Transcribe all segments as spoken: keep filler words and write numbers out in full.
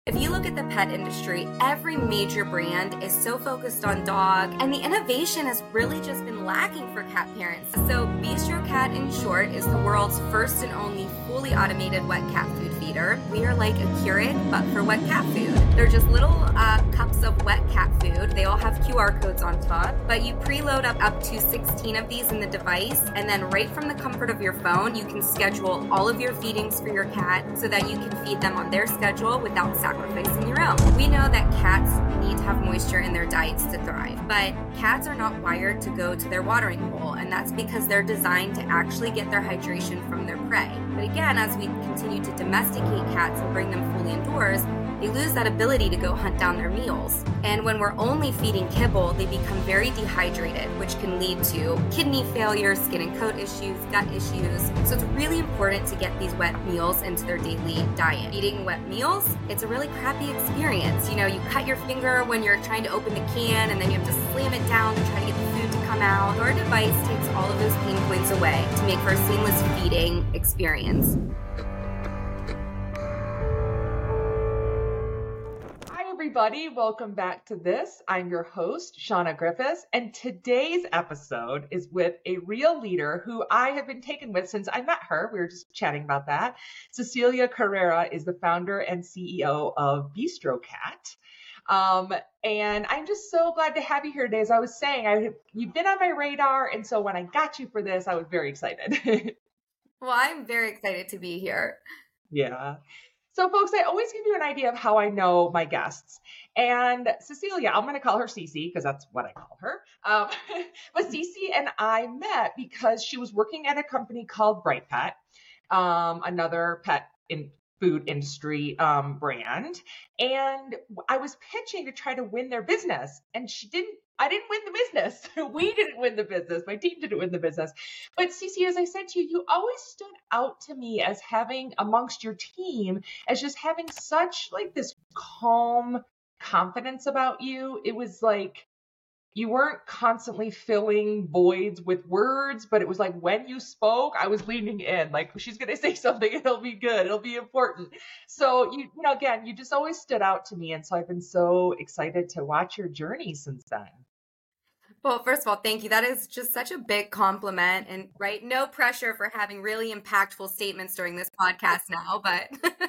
If you look at the pet industry, every major brand is so focused on dog, and the innovation has really just been lacking for cat parents. So Bistro Cat, in short, is the world's first and only fully automated wet cat food feeder. We are like a Keurig, but for wet cat food. They're just little uh, cups of wet cat food. They all have Q R codes on top, but you preload up up to sixteen of these in the device, and then right from the comfort of your phone, you can schedule all of your feedings for your cat so that you can feed them on their schedule without sacrificing your own. We know that cats need to have moisture in their diets to thrive, but cats are not wired to go to their watering hole, and that's because they're designed to actually get their hydration from their prey. But again, as we continue to domesticate cats and bring them fully indoors, they lose that ability to go hunt down their meals. And when we're only feeding kibble, they become very dehydrated, which can lead to kidney failure, skin and coat issues, gut issues. So it's really important to get these wet meals into their daily diet. Eating wet meals, it's a really crappy experience. You know, you cut your finger when you're trying to open the can, and then you have to slam it down to try to get the food to come out. Our device takes all of those pain points away to make for a seamless feeding experience. Everybody, welcome back to this. I'm your host, Shauna Griffiths, and today's episode is with a real leader who I have been taken with since I met her. We were just chatting about that. Cecilia Carrera is the founder and C E O of Bistro Cat. Um, and I'm just so glad to have you here today. As I was saying, I, you've been on my radar, and so when I got you for this, I was very excited. Well, I'm very excited to be here. Yeah. So folks, I always give you an idea of how I know my guests. And Cecilia, I'm going to call her Cece because that's what I call her. Um, but Cece and I met because she was working at a company called Bright Pet, um, another pet in food industry um, brand. And I was pitching to try to win their business. And she didn't, I didn't win the business. We didn't win the business. My team didn't win the business. But Cece, as I said to you, you always stood out to me as having amongst your team, as just having such like this calm confidence about you. It was like, you weren't constantly filling voids with words, but it was like when you spoke, I was leaning in, like she's going to say something, it'll be good, it'll be important. So, you, you know, again, you just always stood out to me. And so I've been so excited to watch your journey since then. Well, first of all, thank you. That is just such a big compliment, and right, no pressure for having really impactful statements during this podcast now, but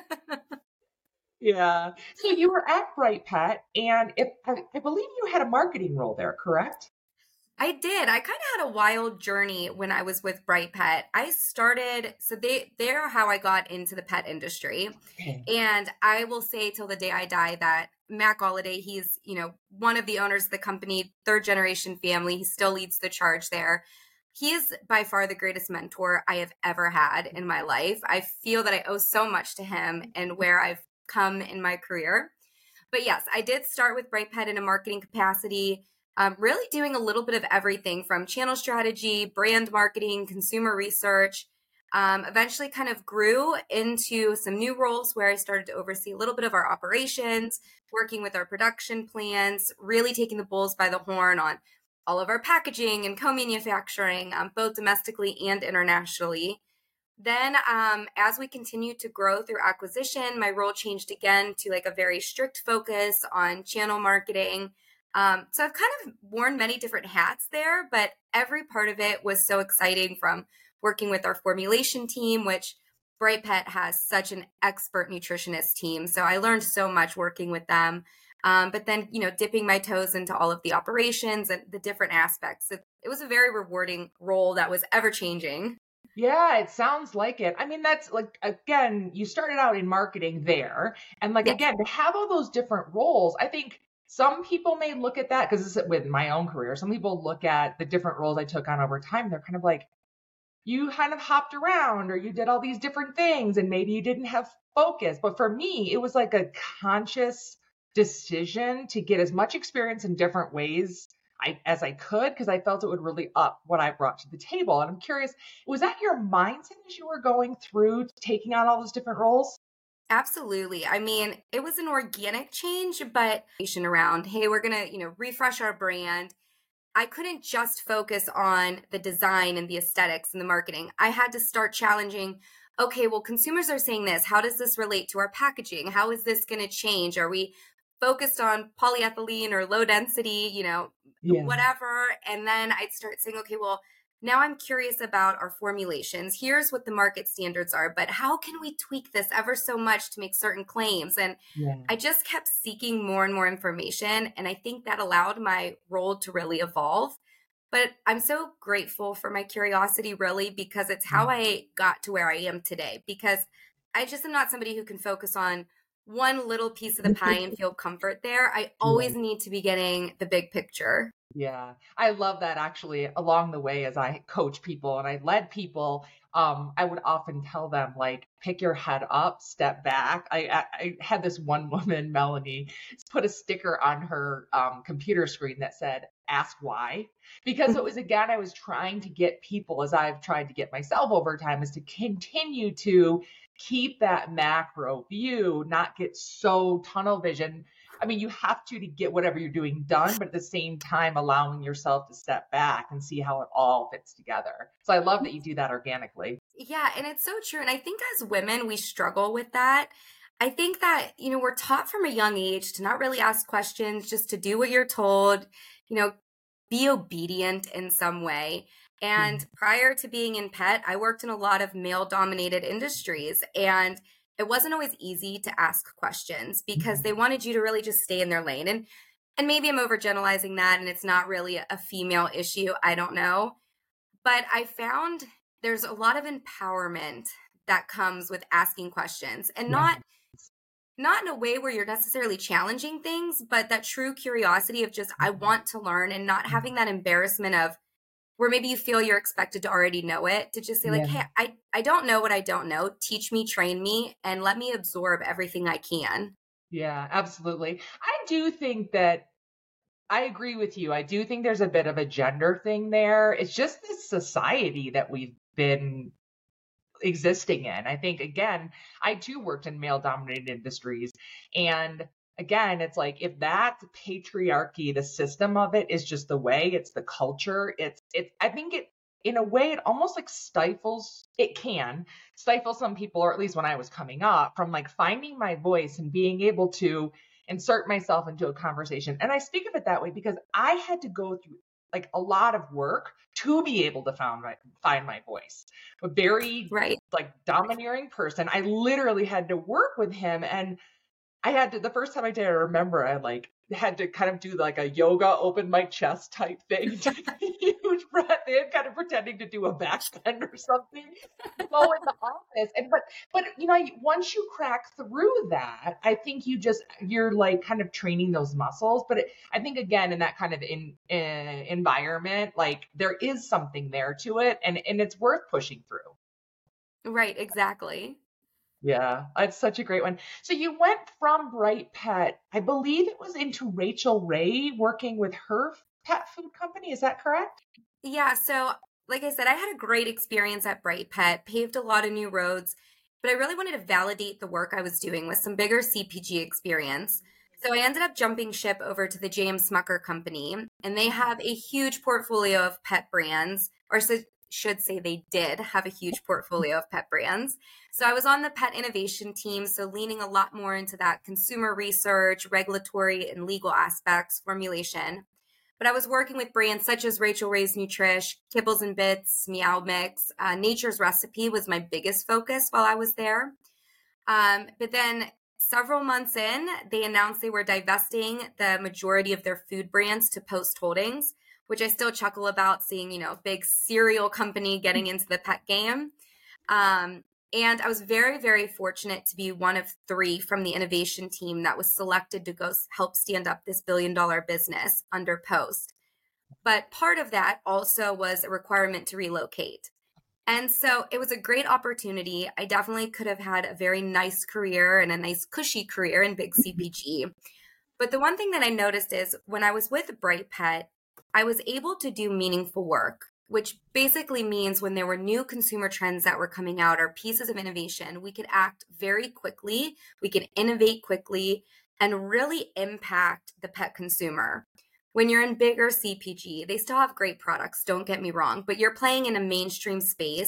yeah. So you were at Bright Pet, and if I, I believe you had a marketing role there, correct? I did. I kind of had a wild journey when I was with Bright Pet. I started, so they they're how I got into the pet industry. Okay. And I will say till the day I die that Matt Galladay, he's, you know, one of the owners of the company, third generation family. He still leads the charge there. He is by far the greatest mentor I have ever had in my life. I feel that I owe so much to him and where I've come in my career. But yes, I did start with Bright Pet in a marketing capacity, um, really doing a little bit of everything from channel strategy, brand marketing, consumer research. Um, eventually kind of grew into some new roles where I started to oversee a little bit of our operations, working with our production plans, really taking the bulls by the horn on all of our packaging and co-manufacturing, um, both domestically and internationally. Then um, as we continued to grow through acquisition, my role changed again to like a very strict focus on channel marketing. Um, so I've kind of worn many different hats there, but every part of it was so exciting, from working with our formulation team, which Bright Pet has such an expert nutritionist team. So I learned so much working with them. Um, but then, you know, dipping my toes into all of the operations and the different aspects. It, it was a very rewarding role that was ever changing. Yeah, it sounds like it. I mean, that's like, again, you started out in marketing there. And like, Yes. again, to have all those different roles, I think some people may look at that, because this is with my own career. Some people look at the different roles I took on over time. They're kind of like, you kind of hopped around, or you did all these different things, and maybe you didn't have focus. But for me, it was like a conscious decision to get as much experience in different ways I, as I could, because I felt it would really up what I brought to the table. And I'm curious, was that your mindset as you were going through taking on all those different roles? Absolutely. I mean, it was an organic change, but around, hey, we're going to, you know, refresh our brand. I couldn't just focus on the design and the aesthetics and the marketing. I had to start challenging, okay, well, consumers are saying this. How does this relate to our packaging? How is this going to change? Are we focused on polyethylene or low density, you know, Yeah. whatever? And then I'd start saying, okay, well, now I'm curious about our formulations. Here's what the market standards are, but how can we tweak this ever so much to make certain claims? And Yeah. I just kept seeking more and more information. And I think that allowed my role to really evolve. But I'm so grateful for my curiosity, really, because it's how Mm. I got to where I am today. Because I just am not somebody who can focus on one little piece of the pie and feel comfort there. I Yeah. always need to be getting the big picture. Yeah, I love that actually. Along the way, as I coach people and I led people, um, I would often tell them like, pick your head up, step back. I, I, I had this one woman, Melanie, put a sticker on her um, computer screen that said, "Ask why," because it was again, I was trying to get people, as I've tried to get myself over time, is to continue to keep that macro view, not get so tunnel vision. I mean, you have to to get whatever you're doing done, but at the same time, allowing yourself to step back and see how it all fits together. So I love that you do that organically. Yeah, and it's so true. And I think as women, we struggle with that. I think that, you know, we're taught from a young age to not really ask questions, just to do what you're told, you know, be obedient in some way. Yeah. And prior to being in pet, I worked in a lot of male dominated industries. And it wasn't always easy to ask questions because Mhm. they wanted you to really just stay in their lane. And and maybe I'm overgeneralizing that and it's not really a female issue. I don't know. But I found there's a lot of empowerment that comes with asking questions and Yeah. not not in a way where you're necessarily challenging things, but that true curiosity of just I want to learn and not having that embarrassment of where maybe you feel you're expected to already know it, to just say like, Yeah. "Hey, I I don't know what I don't know. Teach me, train me, and let me absorb everything I can." Yeah, absolutely. I do think that I agree with you. I do think there's a bit of a gender thing there. It's just this society that we've been existing in. I think again, I too worked in male dominated industries. And again, it's like if that patriarchy, the system of it is just the way, it's the culture, it's it's I think it in a way it almost like stifles it can stifle some people, or at least when I was coming up, from like finding my voice and being able to insert myself into a conversation. And I speak of it that way because I had to go through like a lot of work to be able to find my find my voice. A very Right. like domineering person. I literally had to work with him, and I had to the first time I did, I remember I like had to kind of do like a yoga open my chest type thing, take a huge breath in, kind of pretending to do a back bend or something, go in the office. And but but you know, once you crack through that, I think you just you're like kind of training those muscles. But it, I think again in that kind of in, in environment, like there is something there to it, and and it's worth pushing through. Right, exactly. Yeah, it's such a great one. So you went from Bright Pet, I believe it was into Rachel Ray working with her pet food company. Is that correct? Yeah, so like I said, I had a great experience at Bright Pet, paved a lot of new roads, but I really wanted to validate the work I was doing with some bigger C P G experience. So I ended up jumping ship over to the J M Smucker company, and they have a huge portfolio of pet brands, or so, should say they did have a huge portfolio of pet brands. So I was on the pet innovation team, so leaning a lot more into that consumer research, regulatory, and legal aspects, formulation. But I was working with brands such as Rachel Ray's Nutrish, Kibbles and Bits, Meow Mix. Uh, Nature's Recipe was my biggest focus while I was there. Um, but then several months in, they announced they were divesting the majority of their food brands to Post Holdings, which I still chuckle about seeing, you know, big cereal company getting into the pet game. Um, and I was very, very fortunate to be one of three from the innovation team that was selected to go help stand up this billion dollar business under Post. But part of that also was a requirement to relocate. And so it was a great opportunity. I definitely could have had a very nice career and a nice cushy career in big C P G. But the one thing that I noticed is when I was with Bright Pet, I was able to do meaningful work, which basically means when there were new consumer trends that were coming out or pieces of innovation, we could act very quickly, we could innovate quickly, and really impact the pet consumer. When you're in bigger C P G, they still have great products, don't get me wrong, but you're playing in a mainstream space.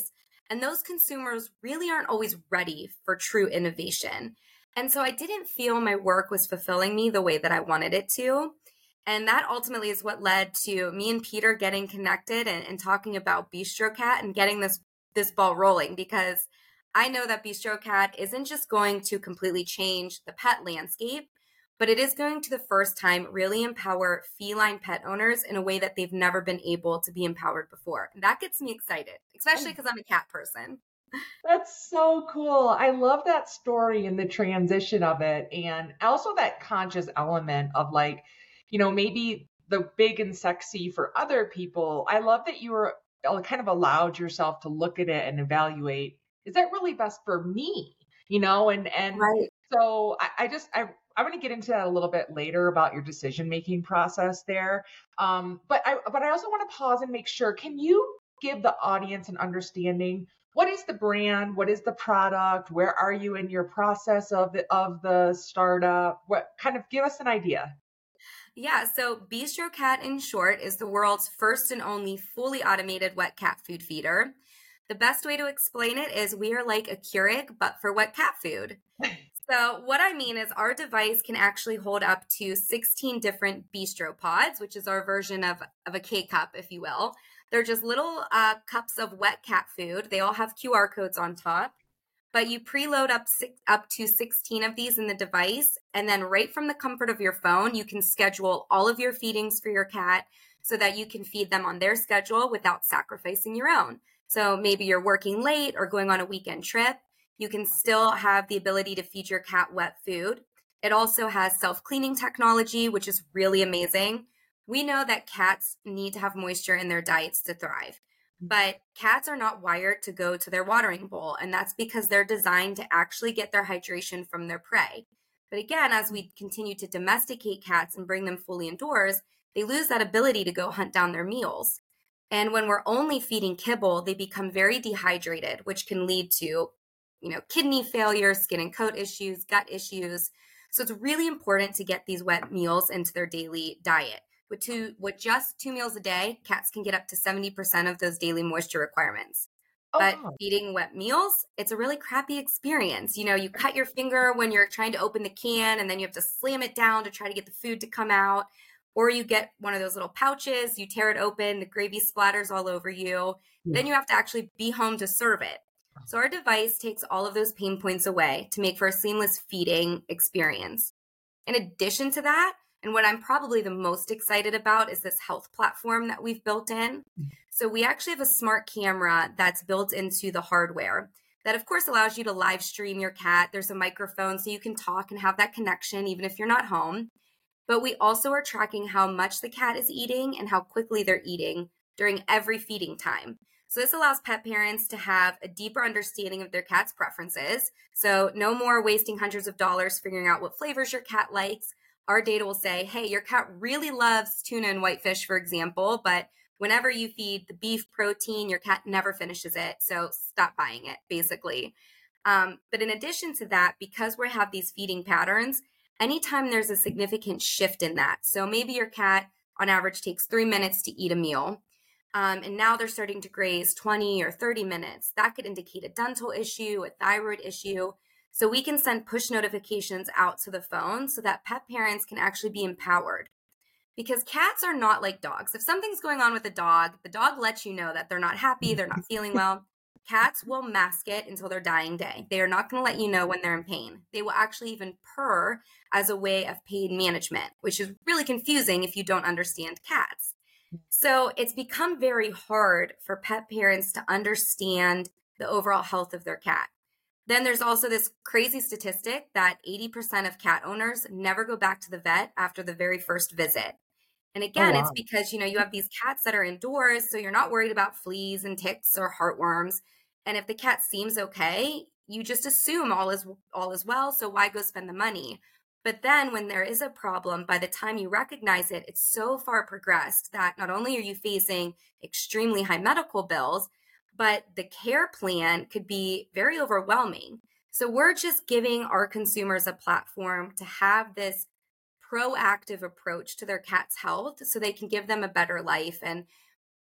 And those consumers really aren't always ready for true innovation. And so I didn't feel my work was fulfilling me the way that I wanted it to. And that ultimately is what led to me and Peter getting connected and, and talking about Bistro Cat and getting this this ball rolling, because I know that Bistro Cat isn't just going to completely change the pet landscape, but it is going to the first time really empower feline pet owners in a way that they've never been able to be empowered before. And that gets me excited, especially because I'm a cat person. That's so cool. I love that story and the transition of it. And also that conscious element of like, you know, maybe the big and sexy for other people. I love that you were uh, kind of allowed yourself to look at it and evaluate, is that really best for me? You know, and and Right. so I, I just I I'm going to get into that a little bit later about your decision making process there. Um, but I but I also want to pause and make sure. Can you give the audience an understanding? What is the brand? What is the product? Where are you in your process of the of the startup? What kind of give us an idea? Yeah, so Bistro Cat, in short, is the world's first and only fully automated wet cat food feeder. The best way to explain it is we are like a Keurig, but for wet cat food. So, what I mean is, our device can actually hold up to sixteen different bistro pods, which is our version of, of a K cup, if you will. They're just little uh, cups of wet cat food. They all have Q R codes on top, but you preload up six, up to sixteen of these in the device. And then, right from the comfort of your phone, you can schedule all of your feedings for your cat so that you can feed them on their schedule without sacrificing your own. So, maybe you're working late or going on a weekend trip. You can still have the ability to feed your cat wet food. It also has self-cleaning technology, which is really amazing. We know that cats need to have moisture in their diets to thrive, but cats are not wired to go to their watering bowl, and that's because they're designed to actually get their hydration from their prey. But again, as we continue to domesticate cats and bring them fully indoors, they lose that ability to go hunt down their meals. And when we're only feeding kibble, they become very dehydrated, which can lead to you know, kidney failure, skin and coat issues, gut issues. So it's really important to get these wet meals into their daily diet. With two, with just two meals a day, cats can get up to seventy percent of those daily moisture requirements. Oh, But wow. feeding wet meals, it's a really crappy experience. You know, you cut your finger when you're trying to open the can, and then you have to slam it down to try to get the food to come out. Or you get one of those little pouches, you tear it open, the gravy splatters all over you. Then Yeah. you have to actually be home to serve it. So our device takes all of those pain points away to make for a seamless feeding experience. In addition to that, and what I'm probably the most excited about is this health platform that we've built in. So we actually have a smart camera that's built into the hardware that of course allows you to live stream your cat. There's a microphone so you can talk and have that connection even if you're not home. But we also are tracking how much the cat is eating and how quickly they're eating during every feeding time. So this allows pet parents to have a deeper understanding of their cat's preferences. So no more wasting hundreds of dollars figuring out what flavors your cat likes. Our data will say, hey, your cat really loves tuna and whitefish, for example, but whenever you feed the beef protein, your cat never finishes it. So stop buying it, basically. Um, but in addition to that, because we have these feeding patterns, anytime there's a significant shift in that, so maybe your cat on average takes three minutes to eat a meal, um, and now they're starting to graze twenty or thirty minutes, that could indicate a dental issue, a thyroid issue. So we can send push notifications out to the phone so that pet parents can actually be empowered. Because cats are not like dogs. If something's going on with a dog, the dog lets you know that they're not happy, they're not feeling well. Cats will mask it until their dying day. They are not going to let you know when they're in pain. They will actually even purr as a way of pain management, which is really confusing if you don't understand cats. So it's become very hard for pet parents to understand the overall health of their cat. Then there's also this crazy statistic that eighty percent of cat owners never go back to the vet after the very first visit. And Oh, again, it's wow. because, you know, you have these cats that are indoors, so you're not worried about fleas and ticks or heartworms. And if the cat seems okay, you just assume all is all is well, so why go spend the money? But then when there is a problem, by the time you recognize it, it's so far progressed that not only are you facing extremely high medical bills, but the care plan could be very overwhelming. So we're just giving our consumers a platform to have this proactive approach to their cat's health so they can give them a better life. And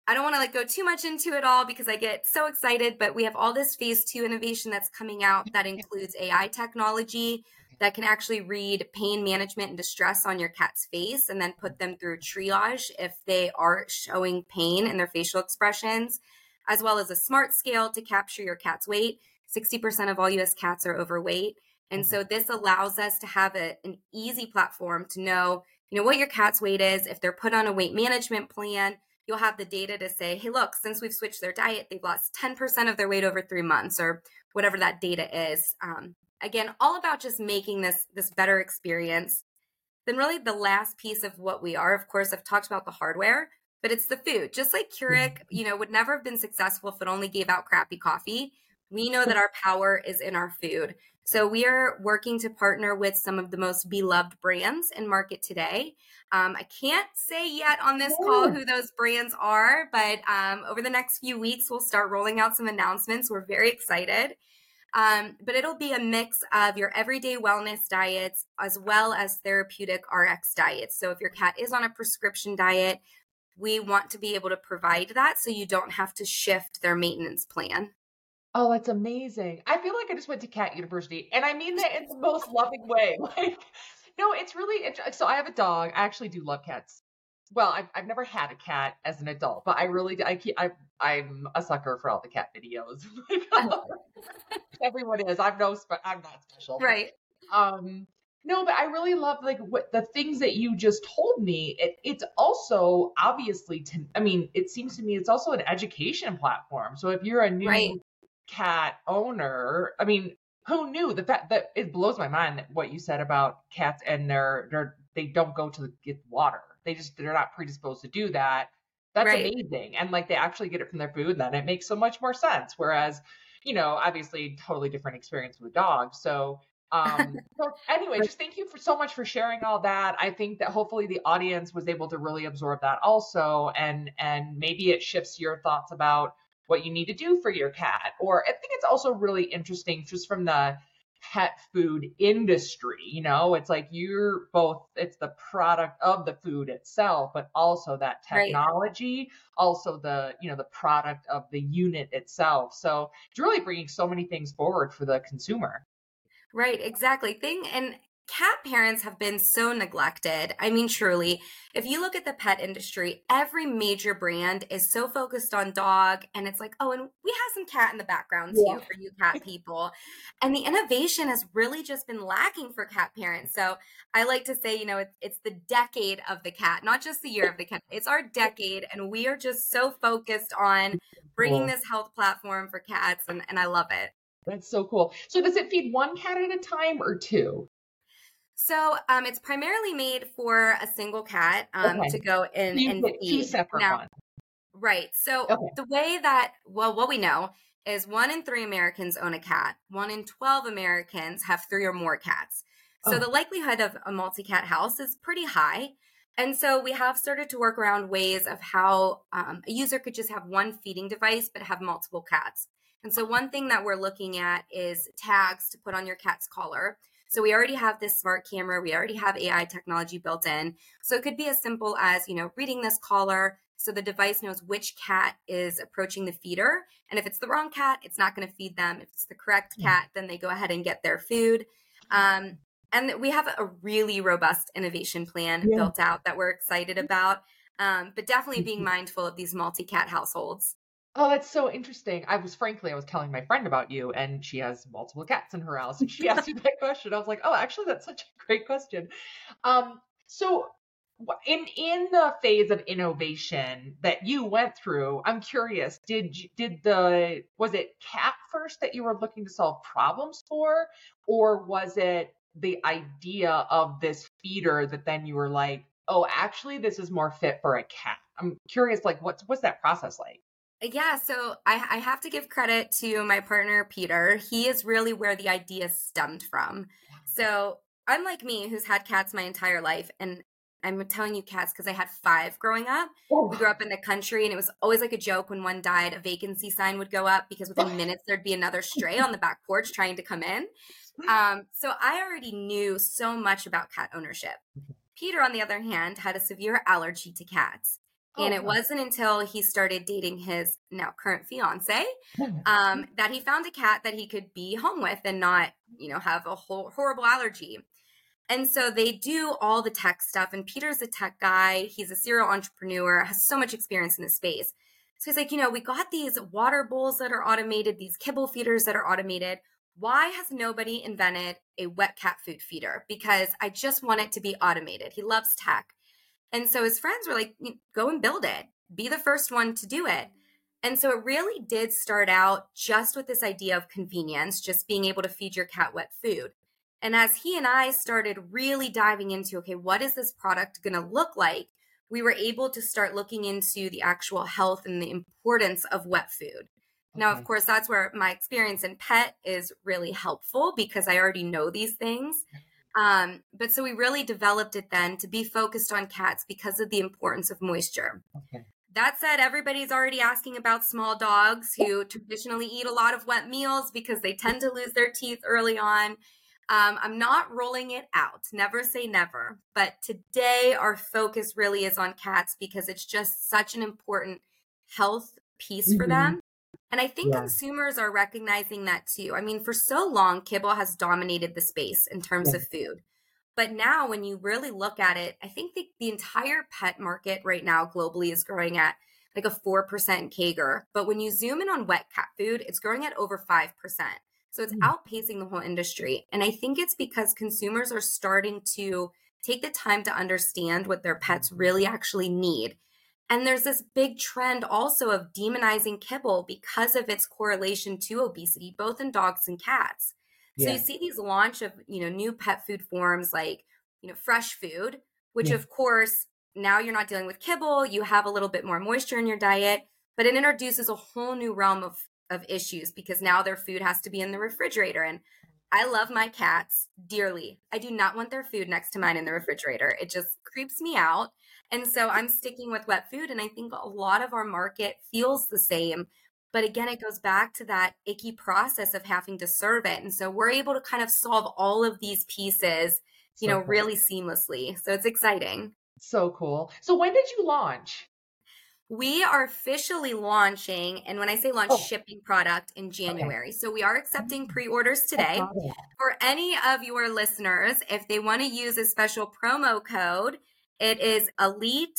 I don't want to like go too much into it all because I get so excited, but we have all this phase two innovation that's coming out that includes A I technology that can actually read pain management and distress on your cat's face and then put them through triage if they are showing pain in their facial expressions, as well as a smart scale to capture your cat's weight. sixty percent of all U S cats are overweight. And so this allows us to have a, an easy platform to know, you know, what your cat's weight is. If they're put on a weight management plan, you'll have the data to say, hey, look, since we've switched their diet, they've lost ten percent of their weight over three months or whatever that data is. Um, again, all about just making this, this better experience. Then really the last piece of what we are, of course, I've talked about the hardware, but it's the food. Just like Keurig, you know, would never have been successful if it only gave out crappy coffee. We know that our power is in our food. So we are working to partner with some of the most beloved brands in market today. Um, I can't say yet on this call who those brands are, but um, over the next few weeks, we'll start rolling out some announcements. We're very excited. Um, but it'll be a mix of your everyday wellness diets as well as therapeutic R X diets. So if your cat is on a prescription diet, we want to be able to provide that so you don't have to shift their maintenance plan. Oh, that's amazing. I feel like I just went to cat university, and I mean that in the most loving way. Like, no, it's really, int- so I have a dog. I actually do love cats. Well, I've, I've never had a cat as an adult, but I really, do- I keep, I, I'm a sucker for all the cat videos. Everyone is. I'm no, spe- I'm not special. Right. Um, no, but I really love like what the things that you just told me. It, it's also obviously to, I mean, it seems to me it's also an education platform. So if you're a new Right. cat owner, I mean, who knew the fact that it blows my mind that what you said about cats and their, their, they don't go to get water. They just, they're not predisposed to do that. That's Right. amazing. And like they actually get it from their food, then it makes so much more sense. Whereas, you know, obviously totally different experience with dogs. So, um, so anyway, just thank you for so much for sharing all that. I think that hopefully the audience was able to really absorb that also. And, and maybe it shifts your thoughts about what you need to do for your cat. Or I think it's also really interesting just from the pet food industry. You know, it's like you're both, it's the product of the food itself, but also that Right. technology, also the, you know, the product of the unit itself. So it's really bringing so many things forward for the consumer. Right, exactly. Thing and cat parents have been so neglected. I mean, truly, if you look at the pet industry, every major brand is so focused on dog, and it's like, oh, and we have some cat in the background too Yeah. for you cat people. And the innovation has really just been lacking for cat parents. So I like to say, you know, it's it's the decade of the cat, not just the year of the cat. It's our decade, and we are just so focused on bringing Cool. this health platform for cats, and, and I love it. That's so cool. So does it feed one cat at a time or two? So um, it's primarily made for a single cat um, Okay. to go in You and get two feed. separate Now, ones. right. So Okay. the way that, well, what we know is one in three Americans own a cat. One in twelve Americans have three or more cats. So Oh. the likelihood of a multi-cat house is pretty high. And so we have started to work around ways of how um, a user could just have one feeding device, but have multiple cats. And so one thing that we're looking at is tags to put on your cat's collar. So we already have this smart camera. We already have A I technology built in. So it could be as simple as, you know, reading this collar so the device knows which cat is approaching the feeder. And if it's the wrong cat, it's not going to feed them. If it's the correct cat, then they go ahead and get their food. Um, and we have a really robust innovation plan Yeah. built out that we're excited about, um, but definitely being mindful of these multi-cat households. Oh, that's so interesting. I was frankly, I was telling my friend about you, and she has multiple cats in her house, and she asked me that question. I was like, oh, actually, that's such a great question. Um, so wh- in in the phase of innovation that you went through, I'm curious, did you, did the was it cat first that you were looking to solve problems for, or was it the idea of this feeder that then you were like, oh, actually, this is more fit for a cat? I'm curious, like, what's what's that process like? Yeah, so I, I have to give credit to my partner, Peter. He is really where the idea stemmed from. So, unlike me, who's had cats my entire life, and I'm telling you cats because I had five growing up. We grew up in the country, and it was always like a joke when one died, a vacancy sign would go up because within minutes there'd be another stray on the back porch trying to come in. Um, so, I already knew so much about cat ownership. Peter, on the other hand, had a severe allergy to cats. And Oh, it wasn't until he started dating his now current fiance um, that he found a cat that he could be home with and not, you know, have a whole horrible allergy. And so they do all the tech stuff. And Peter's a tech guy. He's a serial entrepreneur, has so much experience in the space. So he's like, you know, we got these water bowls that are automated, these kibble feeders that are automated. Why has nobody invented a wet cat food feeder? Because I just want it to be automated. He loves tech. And so his friends were like, go and build it. Be the first one to do it. And so it really did start out just with this idea of convenience, just being able to feed your cat wet food. And as he and I started really diving into, okay, what is this product going to look like? We were able to start looking into the actual health and the importance of wet food. Now, of okay. course, that's where my experience in pet is really helpful because I already know these things. Um, but so we really developed it then to be focused on cats because of the importance of moisture. Okay. That said, everybody's already asking about small dogs who traditionally eat a lot of wet meals because they tend to lose their teeth early on. Um, I'm not rolling it out. Never say never. But today, our focus really is on cats because it's just such an important health piece Mm-hmm. for them. And I think Yeah. consumers are recognizing that too. I mean, for so long, kibble has dominated the space in terms Yeah. of food. But now when you really look at it, I think the, the entire pet market right now globally is growing at like a four percent C A G R. But when you zoom in on wet cat food, it's growing at over five percent. So it's Mm. outpacing the whole industry. And I think it's because consumers are starting to take the time to understand what their pets really actually need. And there's this big trend also of demonizing kibble because of its correlation to obesity, both in dogs and cats. So Yeah. you see these launch of, you know, new pet food forms like, you know, fresh food, which Yeah. of course, now you're not dealing with kibble, you have a little bit more moisture in your diet, but it introduces a whole new realm of, of issues because now their food has to be in the refrigerator. And I love my cats dearly. I do not want their food next to mine in the refrigerator. It just creeps me out. And so I'm sticking with wet food. And I think a lot of our market feels the same. But again, it goes back to that icky process of having to serve it. And so we're able to kind of solve all of these pieces, you So know, cool. really seamlessly. So it's exciting. So cool. So when did you launch? We are officially launching, and when I say launch, Oh. shipping product in January. So we are accepting pre-orders today. Okay. For any of your listeners, if they want to use a special promo code, it is elite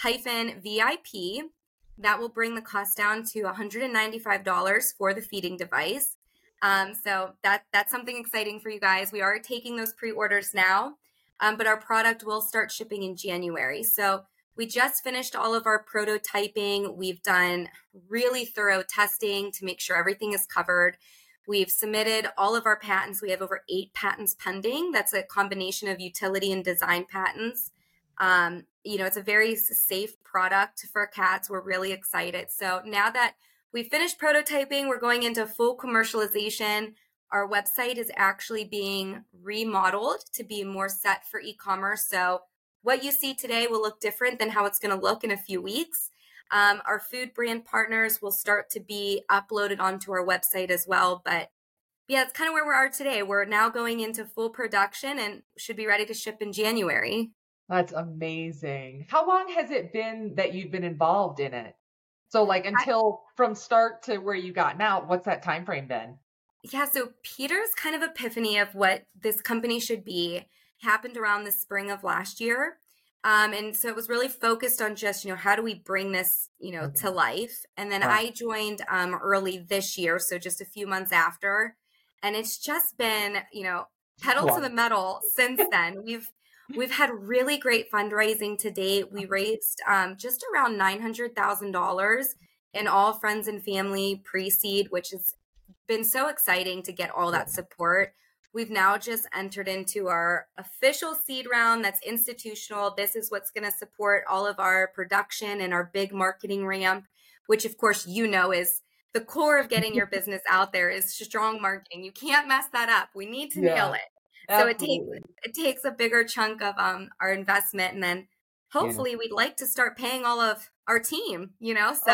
V I P. That will bring the cost down to one hundred ninety-five dollars for the feeding device. Um, so that that's something exciting for you guys. We are taking those pre-orders now, um, but our product will start shipping in January. So we just finished all of our prototyping. We've done really thorough testing to make sure everything is covered. We've submitted all of our patents. We have over eight patents pending. That's a combination of utility and design patents. Um, you know, it's a very safe product for cats. We're really excited. So now that we've finished prototyping, we're going into full commercialization. Our website is actually being remodeled to be more set for e-commerce. So what you see today will look different than how it's going to look in a few weeks. Um, our food brand partners will start to be uploaded onto our website as well. But yeah, it's kind of where we are today. We're now going into full production and should be ready to ship in January. That's amazing. How long has it been that you've been involved in it? So like until I, from start to where you got now, what's that time frame been? Yeah, so Peter's kind of epiphany of what this company should be happened around the spring of last year. Um, and so it was really focused on just, you know, how do we bring this, you know, Okay. to life? And then Wow. I joined um, early this year, so just a few months after. And it's just been, you know, pedal Wow. to the metal since then. We've we've had really great fundraising to date. We raised um, just around nine hundred thousand dollars in all friends and family pre-seed, which has been so exciting to get all that support. We've now just entered into our official seed round that's institutional. This is what's going to support all of our production and our big marketing ramp, which of course, you know, is the core of getting your business out there is strong marketing. You can't mess that up. We need to Yeah, nail it. So it absolutely. takes it takes a bigger chunk of um our investment, and then hopefully Yeah. we'd like to start paying all of our team, you know, so. Oh,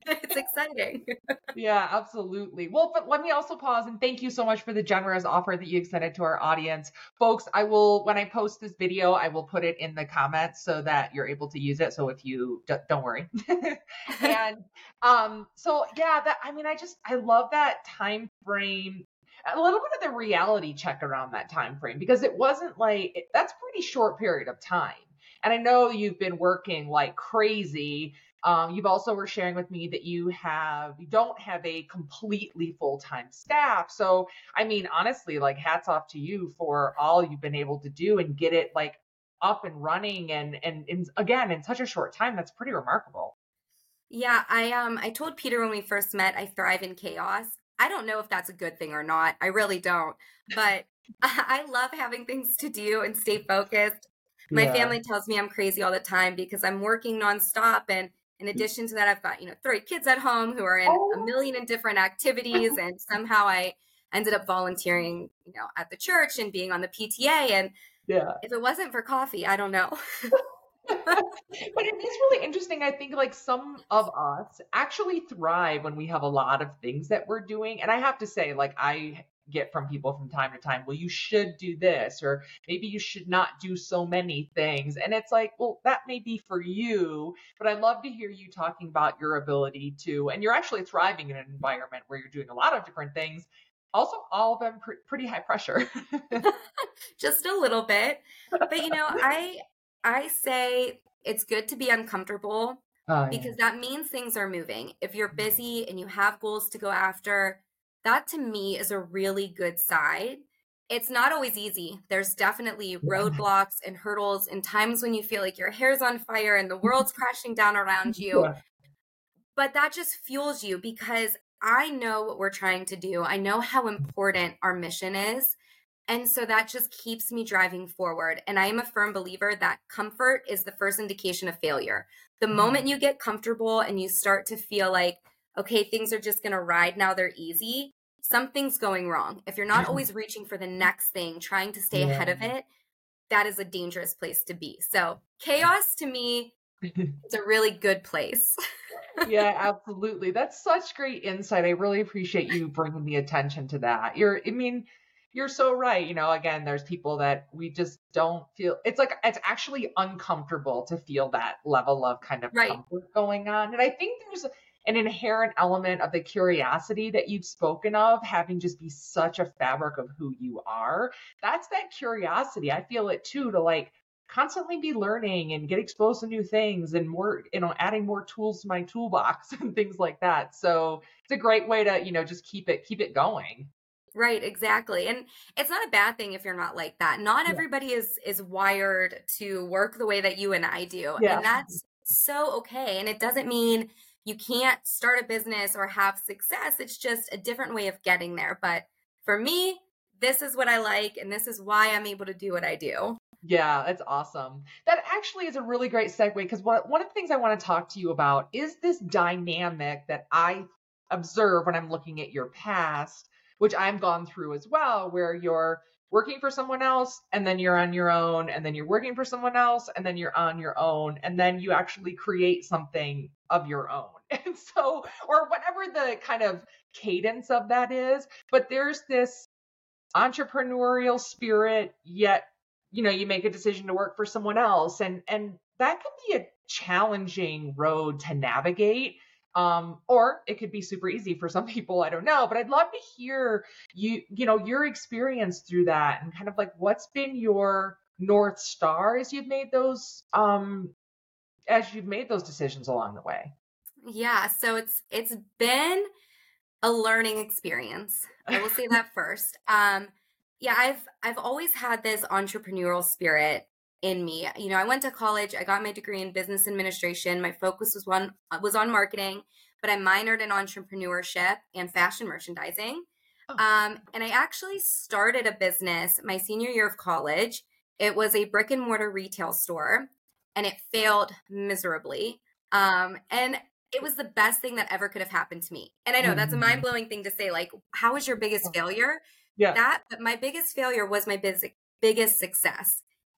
It's exciting. Yeah, absolutely. Well, but let me also pause and thank you so much for the generous offer that you extended to our audience. Folks, I will, when I post this video, I will put it in the comments so that you're able to use it. So if you d- don't worry. And um, so yeah, that, I mean, I just, I love that time frame, a little bit of the reality check around that time frame, because it wasn't like, it, that's a pretty short period of time. And I know you've been working like crazy. Um, you've also were sharing with me that you have you don't have a completely full-time staff. So, I mean, honestly, like hats off to you for all you've been able to do and get it like up and running and and, and again in such a short time. That's pretty remarkable. Yeah, I um I told Peter when we first met I thrive in chaos. I don't know if that's a good thing or not. I really don't. But I love having things to do and stay focused. My Yeah. family tells me I'm crazy all the time because I'm working nonstop, and in addition to that I've got, you know, three kids at home who are in a Oh, million and different activities, and somehow I ended up volunteering, you know, at the church and being on the P T A, and yeah. if it wasn't for coffee, I don't know. But it is really interesting. I think like some of us actually thrive when we have a lot of things that we're doing. And I have to say, like, I get from people from time to time, well, you should do this, or maybe you should not do so many things. And it's like, well, that may be for you, but I love to hear you talking about your ability to, and you're actually thriving in an environment where you're doing a lot of different things. Also, all of them pre- pretty high pressure. Just a little bit. But you know, I I say it's good to be uncomfortable Oh, yeah. because that means things are moving. If you're busy and you have goals to go after, that to me is a really good side. It's not always easy. There's definitely roadblocks and hurdles and times when you feel like your hair's on fire and the world's crashing down around you, Yeah. but that just fuels you because I know what we're trying to do. I know how important our mission is. And so that just keeps me driving forward. And I am a firm believer that comfort is the first indication of failure. The moment you get comfortable and you start to feel like, okay, things are just going to ride now, they're easy, something's going wrong. If you're not always reaching for the next thing, trying to stay ahead of Yeah. it, that is a dangerous place to be. So chaos to me is a really good place. Yeah, absolutely. That's such great insight. I really appreciate you bringing the attention to that. You're, I mean, you're so right. You know, again, there's people that we just don't feel, it's like, it's actually uncomfortable to feel that level of kind of Right. comfort going on. And I think there's an inherent element of the curiosity that you've spoken of, having just be such a fabric of who you are. That's that curiosity. I feel it too, to like, constantly be learning and get exposed to new things and more, you know, adding more tools to my toolbox and things like that. So it's a great way to, you know, just keep it, keep it going. Right, exactly. And it's not a bad thing if you're not like that. Not Yeah. everybody is is wired to work the way that you and I do. Yeah. And that's so okay. And it doesn't mean you can't start a business or have success. It's just a different way of getting there. But for me, this is what I like and this is why I'm able to do what I do. Yeah, that's awesome. That actually is a really great segue because one, one of the things I want to talk to you about is this dynamic that I observe when I'm looking at your past, which I've gone through as well, where you're working for someone else and then you're on your own, and then you're working for someone else and then you're on your own, and then you actually create something of your own. And so, or whatever the kind of cadence of that is, but there's this entrepreneurial spirit, yet you know you make a decision to work for someone else, and and that can be a challenging road to navigate, um or it could be super easy for some people. I don't know, but I'd love to hear you you know your experience through that, and kind of like what's been your north star as you've made those um as you've made those decisions along the way. Yeah, so it's it's been a learning experience. I will say that first. Um, yeah, I've I've always had this entrepreneurial spirit in me. You know, I went to college. I got my degree in business administration. My focus was one was on marketing, but I minored in entrepreneurship and fashion merchandising. Oh, Um, and I actually started a business my senior year of college. It was a brick and mortar retail store, and it failed miserably. Um, and it was the best thing that ever could have happened to me. And I know that's a mind mhm. blowing thing to say, like, how was your biggest failure? Yeah. That, but my biggest failure was my biz- biggest success.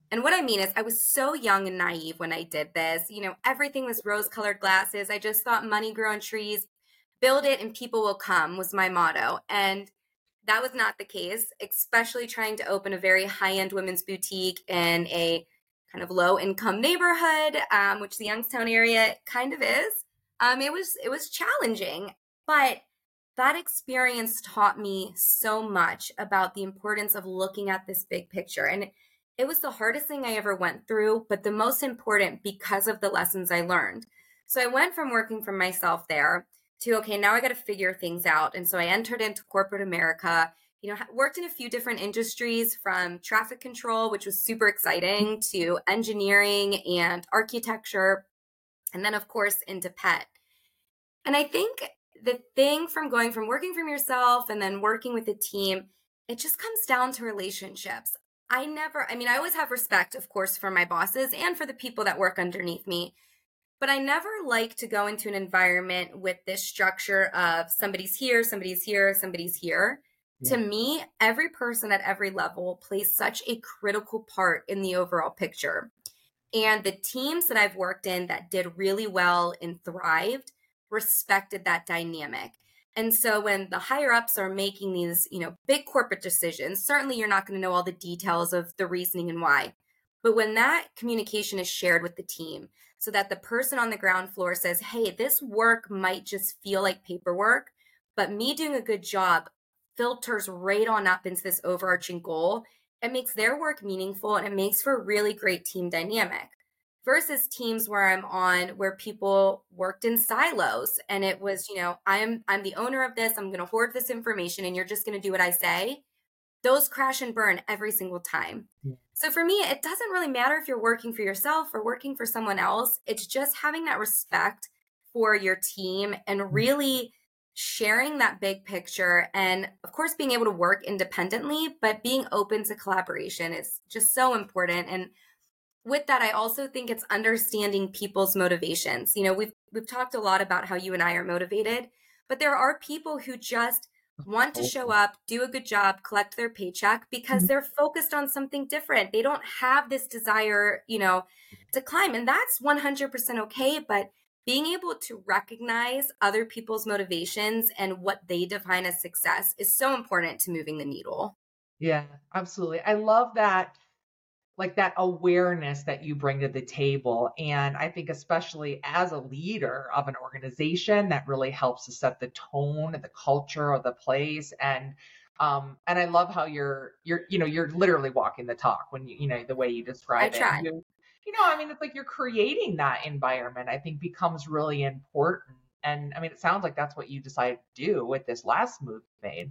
And what I mean is I was so young and naive when I did this. You know, everything was rose-colored glasses. I just thought money grew on trees. Build it and people will come was my motto. And that was not the case, especially trying to open a very high-end women's boutique in a kind of low-income neighborhood, um, which the Youngstown area kind of is. Um, it was it was challenging, but that experience taught me so much about the importance of looking at this big picture. And it was the hardest thing I ever went through, but the most important because of the lessons I learned. So I went from working for myself there to, okay, now I got to figure things out. And so I entered into corporate America, you know, worked in a few different industries from traffic control, which was super exciting, to engineering and architecture, and then of course into pet. And I think the thing from going from working from yourself and then working with a team, it just comes down to relationships. I never, I mean, I always have respect, of course, for my bosses and for the people that work underneath me. But I never like to go into an environment with this structure of somebody's here, somebody's here, somebody's here. Yeah. To me, every person at every level plays such a critical part in the overall picture. And the teams that I've worked in that did really well and thrived respected that dynamic. And so when the higher ups are making these, you know, big corporate decisions, certainly you're not going to know all the details of the reasoning and why. But when that communication is shared with the team so that the person on the ground floor says, hey, this work might just feel like paperwork, but me doing a good job filters right on up into this overarching goal, it makes their work meaningful and it makes for a really great team dynamic. Versus teams where I'm on where people worked in silos and it was, you know, I'm I'm the owner of this, I'm going to hoard this information and you're just going to do what I say. Those crash and burn every single time. Yeah. So for me, it doesn't really matter if you're working for yourself or working for someone else. It's just having that respect for your team and really sharing that big picture and of course being able to work independently, but being open to collaboration is just so important. And with that, I also think it's understanding people's motivations. You know, we've we've talked a lot about how you and I are motivated, but there are people who just want to show up, do a good job, collect their paycheck because they're focused on something different. They don't have this desire, you know, to climb. And that's one hundred percent okay. But being able to recognize other people's motivations and what they define as success is so important to moving the needle. Yeah, absolutely. I love that. Like that awareness that you bring to the table. And I think especially as a leader of an organization, that really helps to set the tone and the culture of the place. And um, and I love how you're you're you know you're literally walking the talk when you you know the way you describe I try. it. You, you know, I mean, it's like you're creating that environment. I think becomes really important. And I mean, it sounds like that's what you decided to do with this last move you made.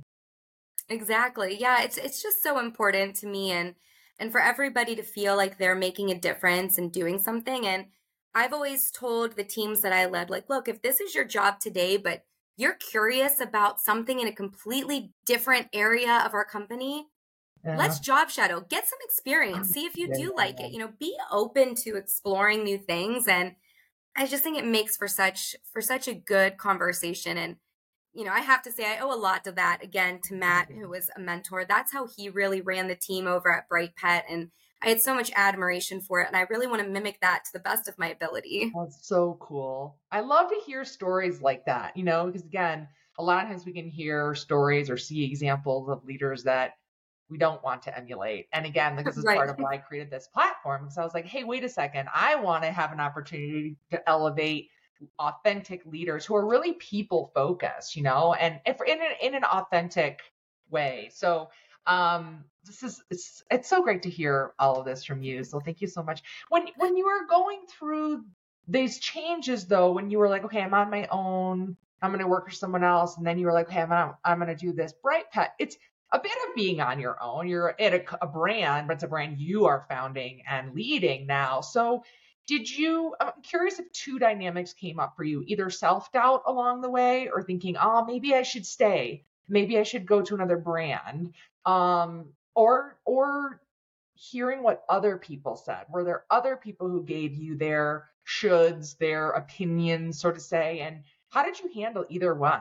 Exactly. Yeah, it's it's just so important to me and and for everybody to feel like they're making a difference and doing something. And I've always told the teams that I led, like, look, if this is your job today, but you're curious about something in a completely different area of our company, yeah. let's job shadow, get some experience, see if you yeah, do like yeah. it, you know, be open to exploring new things. And I just think it makes for such, for such a good conversation. And you know, I have to say I owe a lot to that, again, to Matt, who was a mentor. That's how he really ran the team over at Bright Pet. And I had so much admiration for it. And I really want to mimic that to the best of my ability. That's so cool. I love to hear stories like that, you know, because again, a lot of times we can hear stories or see examples of leaders that we don't want to emulate. And again, this is right. part of why I created this platform. Because I was like, hey, wait a second. I want to have an opportunity to elevate authentic leaders who are really people focused, you know, and if in an, in an authentic way. So um, this is, it's, it's so great to hear all of this from you. So thank you so much. When, when you were going through these changes though, when you were like, okay, I'm on my own, I'm going to work for someone else. And then you were like, okay, I'm going to, I'm going to do this Bright Pet. It's a bit of being on your own. You're at a, a brand, but it's a brand you are founding and leading now. So did you, I'm curious if two dynamics came up for you, either self-doubt along the way or thinking, oh, maybe I should stay. Maybe I should go to another brand. Um, or, or hearing what other people said. Were there other people who gave you their shoulds, their opinions, so to say? And how did you handle either one?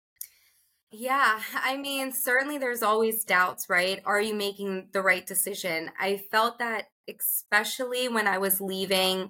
Yeah, I mean, certainly there's always doubts, right? Are you making the right decision? I felt that especially when I was leaving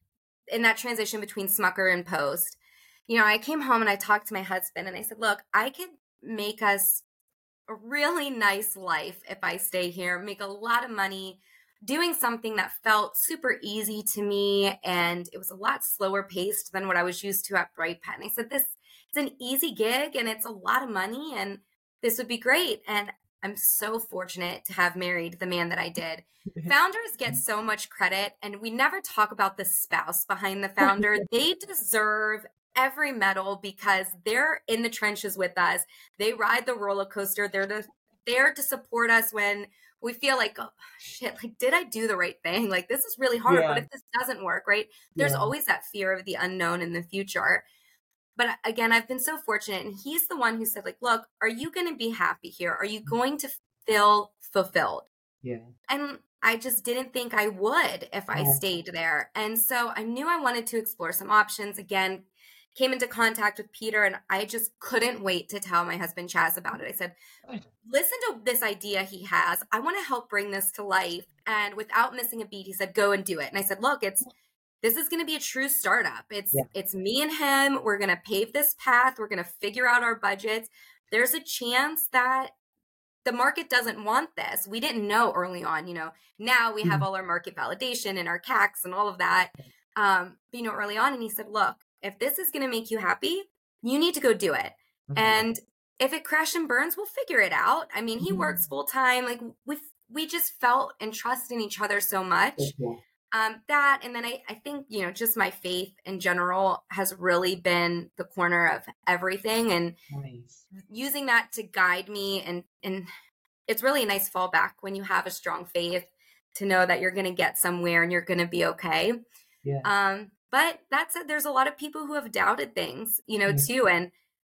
in that transition between Smucker and Post. You know, I came home and I talked to my husband and I said, look, I could make us a really nice life if I stay here, make a lot of money doing something that felt super easy to me. And it was a lot slower paced than what I was used to at Bright Pet. And I said, this is an easy gig and it's a lot of money and this would be great. And I'm so fortunate to have married the man that I did. Founders get so much credit and we never talk about the spouse behind the founder. They deserve every medal because they're in the trenches with us. They ride the roller coaster. They're the, there to support us when we feel like, oh shit, like, did I do the right thing? Like, this is really hard. Yeah. What if this doesn't work, right? There's Yeah. always that fear of the unknown in the future. But again, I've been so fortunate. And he's the one who said, like, look, are you going to be happy here? Are you going to feel fulfilled? Yeah. And I just didn't think I would if I Yeah. stayed there. And so I knew I wanted to explore some options. Again, came into contact with Peter and I just couldn't wait to tell my husband Chaz about it. I said, listen to this idea he has. I want to help bring this to life. And without missing a beat, he said, go and do it. And I said, look, it's, this is going to be a true startup. It's, Yeah. it's me and him. We're going to pave this path. We're going to figure out our budgets. There's a chance that the market doesn't want this. We didn't know early on, you know, now we have all our market validation and our C A Cs and all of that. Um, but, you know, early on, and he said, look, if this is going to make you happy, you need to go do it. Mhm. And if it crash and burns, we'll figure it out. I mean, he Mhm. works full time. Like we we just felt and trusted in each other so much. Yeah. Um, that, and then I, I think, you know, just my faith in general has really been the corner of everything, and Nice. using that to guide me. And, and it's really a nice fallback when you have a strong faith to know that you're going to get somewhere and you're going to be okay. Yeah. Um, but that said, there's a lot of people who have doubted things, you know, Yeah. too. And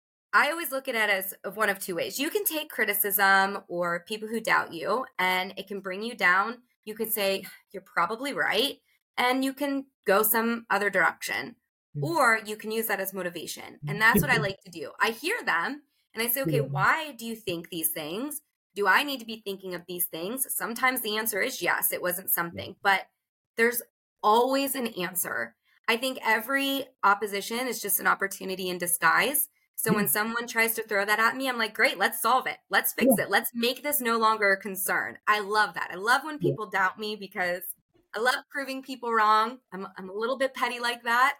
I always look at it as of one of two ways. You can take criticism or people who doubt you, and it can bring you down. You could say, you're probably right, and you can go some other direction. Mm. Or you can use that as motivation. And that's what I like to do. I hear them and I say, okay, Yeah. why do you think these things? Do I need to be thinking of these things? Sometimes the answer is yes, it wasn't something, but there's always an answer. I think every opposition is just an opportunity in disguise. So when someone tries to throw that at me, I'm like, great, let's solve it. Let's fix Yeah. it. Let's make this no longer a concern. I love that. I love when Yeah. people doubt me because I love proving people wrong. I'm, I'm a little bit petty like that.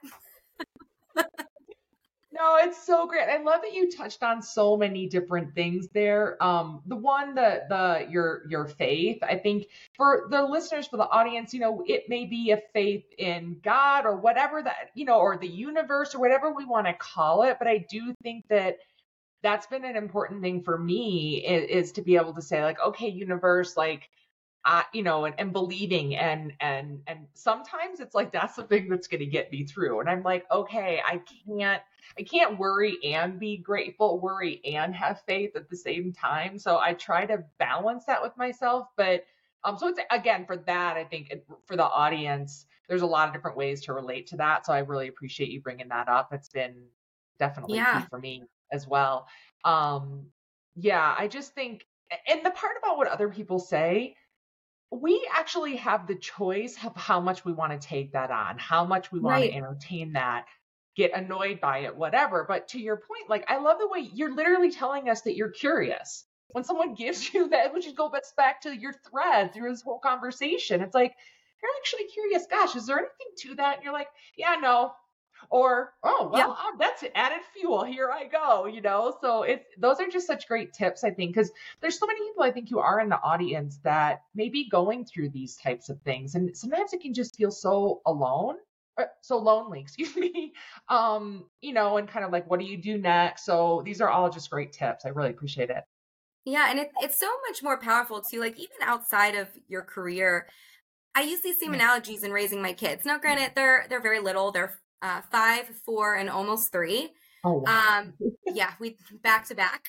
No, it's so great. I love that you touched on so many different things there. Um, the one, the the your your faith. I think for the listeners, for the audience, you know, it may be a faith in God or whatever that, you know, or the universe or whatever we want to call it. But I do think that that's been an important thing for me is, is to be able to say, like, okay, universe, like, uh, you know, and, and believing and and and sometimes it's like that's the thing that's going to get me through. And I'm like, okay, I can't I can't worry and be grateful, worry and have faith at the same time. So I try to balance that with myself. But um, so it's again for that, I think it, for the audience, there's a lot of different ways to relate to that. So I really appreciate you bringing that up. It's been definitely Yeah. key for me as well. Um, yeah, I just think, and the part about what other people say, we actually have the choice of how much we want to take that on, how much we want to Right. entertain that, get annoyed by it, whatever. But to your point, like, I love the way you're literally telling us that you're curious. When someone gives you that, which go back to your thread through this whole conversation, it's like, you're actually curious. Gosh, is there anything to that? And you're like, yeah, no. Or, oh, well, Yep. uh, that's added fuel. Here I go, you know? So it's, those are just such great tips, I think, because there's so many people I think who are in the audience that may be going through these types of things. And sometimes it can just feel so alone, or so lonely, excuse me. Um, you know, and kind of like, what do you do next? So these are all just great tips. I really appreciate it. Yeah. And it, it's so much more powerful too. Like even outside of your career, I use these same analogies in raising my kids. Now, granted, they're, they're very little. They're uh, five, four, and almost three. Oh, wow. Um, yeah, we back to back.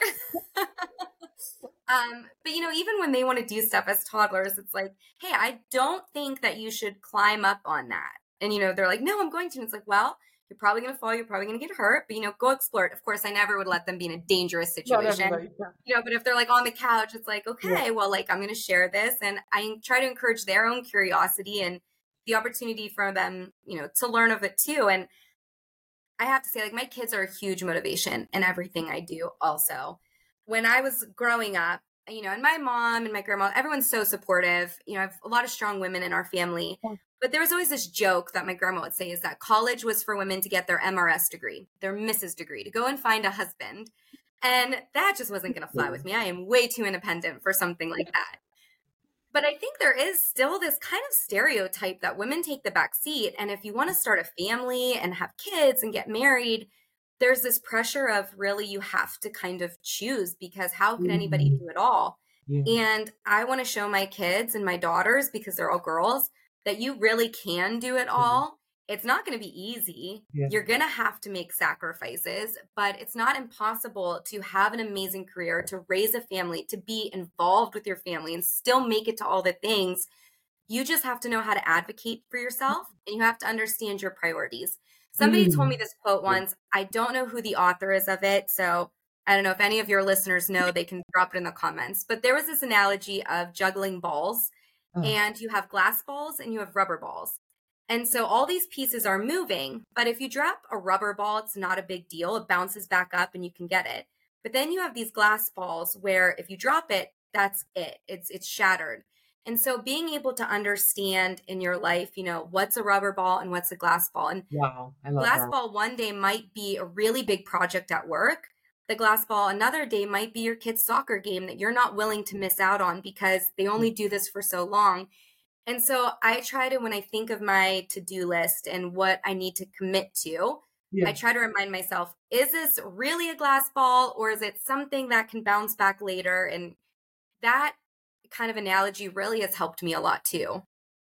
Um, but you know, even when they want to do stuff as toddlers, it's like, hey, I don't think that you should climb up on that. And you know, they're like, no, I'm going to. And it's like, well, You're probably going to fall. You're probably going to get hurt, but, you know, go explore it. Of course, I never would let them be in a dangerous situation, No, no, no, no. you know, but if they're like on the couch, it's like, okay, Yeah. well, like, I'm going to share this. And I try to encourage their own curiosity and the opportunity for them, you know, to learn of it too. And I have to say, like, my kids are a huge motivation in everything I do also. When I was growing up, you know, and my mom and my grandma, everyone's so supportive. You know, I have a lot of strong women in our family. Yeah. But there was always this joke that my grandma would say is that college was for women to get their M R S degree, their Missus degree, to go and find a husband. And that just wasn't going to fly with me. I am way too independent for something like that. But I think there is still this kind of stereotype that women take the back seat. And if you want to start a family and have kids and get married, there's this pressure of really you have to kind of choose, because how can anybody do it all? Yeah. And I want to show my kids and my daughters, because they're all girls, that you really can do it all. It's not going to be easy. Yeah. You're going to have to make sacrifices, but it's not impossible to have an amazing career, to raise a family, to be involved with your family and still make it to all the things. You just have to know how to advocate for yourself, and you have to understand your priorities. Somebody Mm. told me this quote once. I don't know who the author is of it, so I don't know if any of your listeners know, they can drop it in the comments. But there was this analogy of juggling balls, Oh. and you have glass balls and you have rubber balls. And so all these pieces are moving, but if you drop a rubber ball, it's not a big deal. It bounces back up and you can get it. But then you have these glass balls where if you drop it, that's it. It's it's shattered. And so being able to understand in your life, you know, what's a rubber ball and what's a glass ball. And Wow, I love glass that. ball one day might be a really big project at work. The glass ball another day might be your kid's soccer game that you're not willing to miss out on because they only do this for so long. And so I try to, when I think of my to-do list and what I need to commit to, Yeah. I try to remind myself, is this really a glass ball, or is it something that can bounce back later? And that kind of analogy really has helped me a lot too.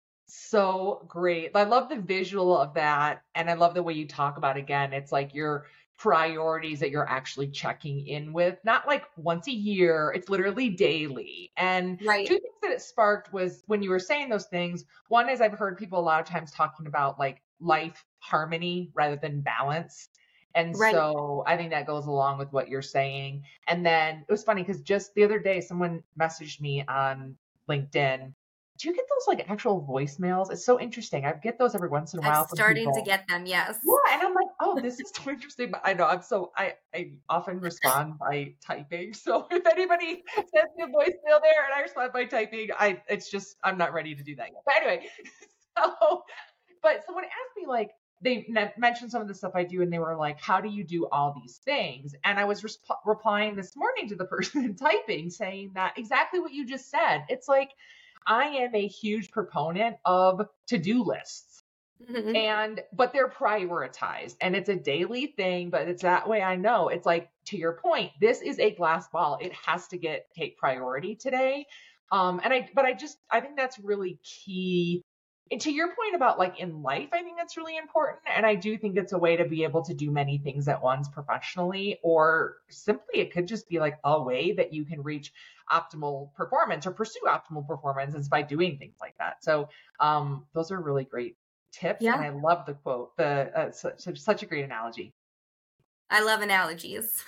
So great. I love the visual of that. And I love the way you talk about, again, it's like your priorities that you're actually checking in with, not like once a year, it's literally daily. And Right. two things that it sparked was when you were saying those things. One is I've heard people a lot of times talking about like life harmony rather than balance. And Right. so I think that goes along with what you're saying. And then it was funny because just the other day, someone messaged me on LinkedIn. Do you get those like actual voicemails? It's so interesting. I get those every once in a while. I'm from starting people. to get them, yes. Yeah, and I'm like, oh, this is so interesting. But I know I'm so I I often respond by typing. So if anybody sends me a voicemail there and I respond by typing, I it's just I'm not ready to do that yet. But anyway, so but someone asked me like they ne- mentioned some of the stuff I do, and they were like, how do you do all these things? And I was resp- replying this morning to the person typing, saying that exactly what you just said. It's like I am a huge proponent of to-do lists. Mhm. And, but they're prioritized and it's a daily thing, but it's that way. I know it's like, to your point, this is a glass ball. It has to get, take priority today. Um, and I, but I just, I think that's really key. And to your point about like in life, I think that's really important. And I do think it's a way to be able to do many things at once professionally, or simply it could just be like a way that you can reach optimal performance or pursue optimal performance is by doing things like that. So, um, those are really great tips. Yeah. And I love the quote, the, uh, such, such a great analogy. I love analogies.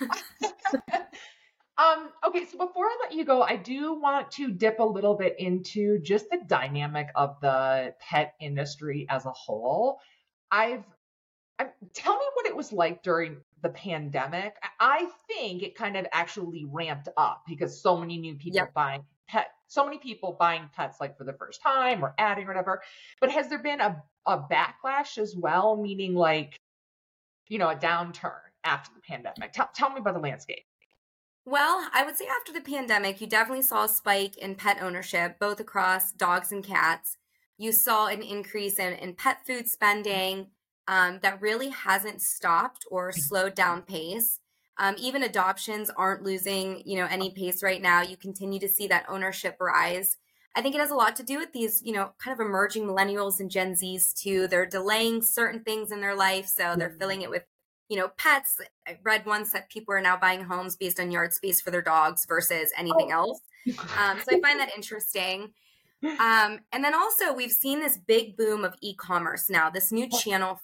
Um, okay, so before I let you go, I do want to dip a little bit into just the dynamic of the pet industry as a whole. I've, I, tell me what it was like during the pandemic. I think it kind of actually ramped up because so many new people Yep. buying pet, so many people buying pets like for the first time or adding or whatever. But has there been a, a backlash as well, meaning like, you know, a downturn after the pandemic? Tell, tell me about the landscape. Well, I would say after the pandemic, you definitely saw a spike in pet ownership, both across dogs and cats. You saw an increase in, in pet food spending um, that really hasn't stopped or slowed down pace. Um, even adoptions aren't losing, you know, any pace right now. You continue to see that ownership rise. I think it has a lot to do with these, you know, kind of emerging millennials and Gen Zs too. They're delaying certain things in their life, so they're filling it with, you know, pets. I read once that people are now buying homes based on yard space for their dogs versus anything Oh. else. Um, so I find that interesting. Um, and then also we've seen this big boom of e-commerce now, this new channel for,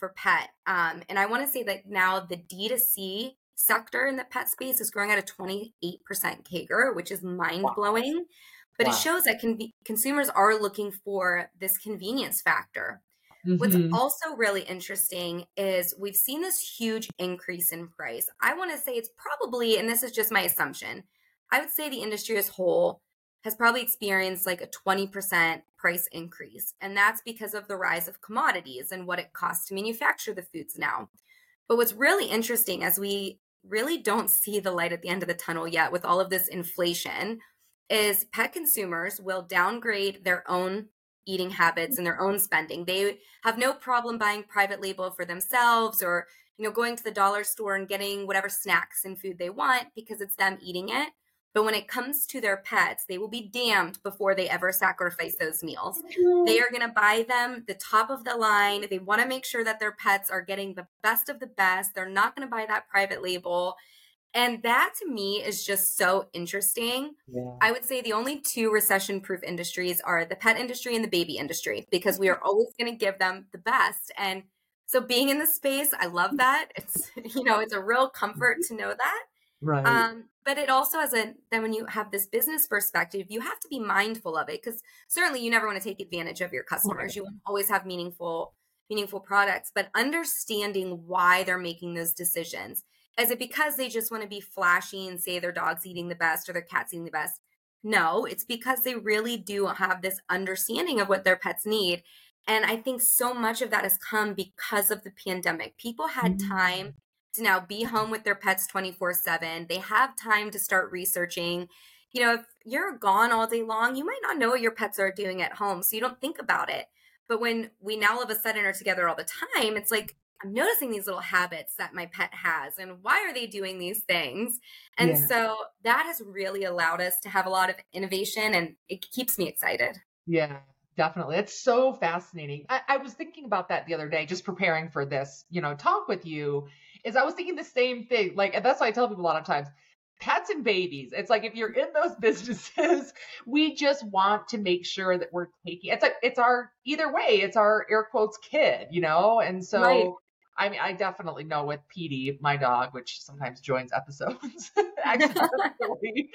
for pet. Um, and I want to say that now the D two C sector in the pet space is growing at a twenty-eight percent C A G R, which is mind blowing. But Wow. it shows that con- consumers are looking for this convenience factor. What's Mm-hmm. also really interesting is we've seen this huge increase in price. I want to say it's probably, and this is just my assumption, I would say the industry as a whole has probably experienced like a twenty percent price increase. And that's because of the rise of commodities and what it costs to manufacture the foods now. But what's really interesting, as we really don't see the light at the end of the tunnel yet with all of this inflation, is pet consumers will downgrade their own eating habits and their own spending. They have no problem buying private label for themselves, or, you know, going to the dollar store and getting whatever snacks and food they want because it's them eating it. But when it comes to their pets, they will be damned before they ever sacrifice those meals. They are going to buy them the top of the line. They want to make sure that their pets are getting the best of the best. They're not going to buy that private label. And that to me is just so interesting. Yeah. I would say the only two recession-proof industries are the pet industry and the baby industry, because we are always going to give them the best. And so being in the space, I love that. It's, you know, it's a real comfort to know that. Right. Um, but it also has a, then when you have this business perspective, you have to be mindful of it, because certainly you never want to take advantage of your customers. Right. You want to always have meaningful, meaningful products, but understanding why they're making those decisions. Is it because they just want to be flashy and say their dog's eating the best or their cat's eating the best? No, it's because they really do have this understanding of what their pets need. And I think so much of that has come because of the pandemic. People had time to now be home with their pets twenty-four seven. They have time to start researching. You know, if you're gone all day long, you might not know what your pets are doing at home, so you don't think about it. But when we now all of a sudden are together all the time, it's like, I'm noticing these little habits that my pet has, and why are they doing these things? And Yeah. so that has really allowed us to have a lot of innovation, and it keeps me excited. Yeah, definitely. It's so fascinating. I, I was thinking about that the other day, just preparing for this, you know, talk with you, is I was thinking the same thing. Like, and that's why I tell people a lot of times, pets and babies, it's like, if you're in those businesses, we just want to make sure that we're taking, it's like, it's our, either way, it's our air quotes kid, you know? And so, Right. I mean, I definitely know with Petey, my dog, which sometimes joins episodes accidentally.